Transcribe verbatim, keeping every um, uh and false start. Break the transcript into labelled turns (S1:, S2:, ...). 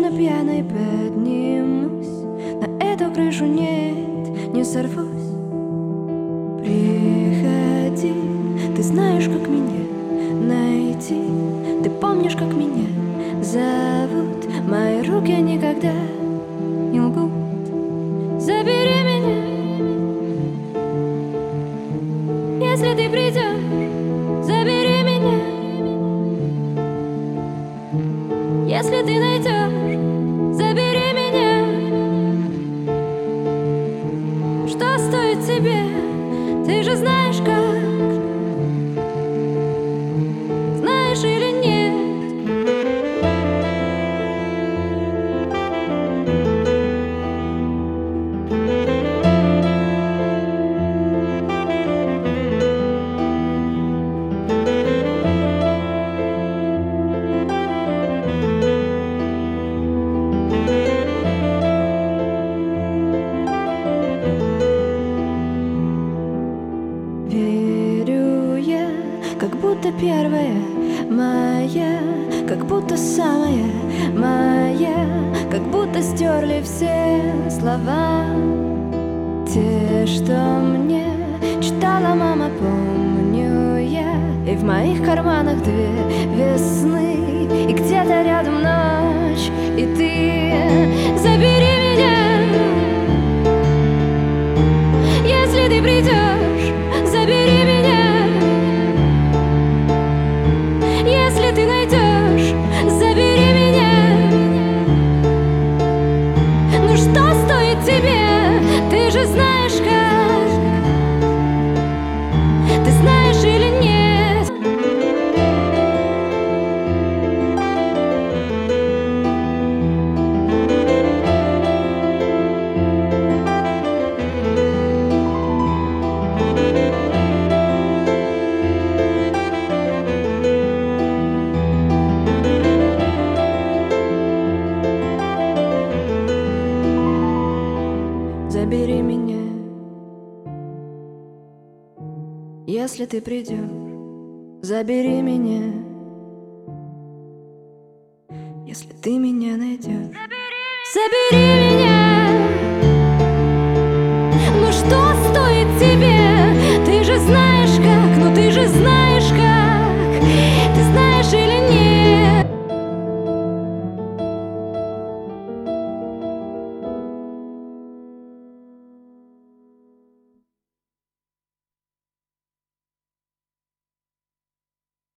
S1: точно пьяной поднимусь. На эту крышу нет, не сорвусь. Приходи, ты знаешь, как меня найти. Ты помнишь, как меня зовут. Мои руки никогда не лгут. Забери меня, если ты придешь. Забери меня, если ты найдешь. Забери меня. Что стоит тебе? Ты же знаешь как. Знаешь или нет? Верю я, как будто первая моя, как будто самая моя, как будто стерли все слова. Те, что мне читала мама, помню я. И в моих карманах две весны, и где-то рядом ночь, и ты. Забери меня, если ты придешь. Забери меня, если ты найдешь. Забери меня. Ну что стоит тебе? Ты же знаешь как. Ты знаешь или нет? Забери меня, если ты придешь. Забери меня, если ты меня найдешь. Забери меня. Ну что стоит тебе?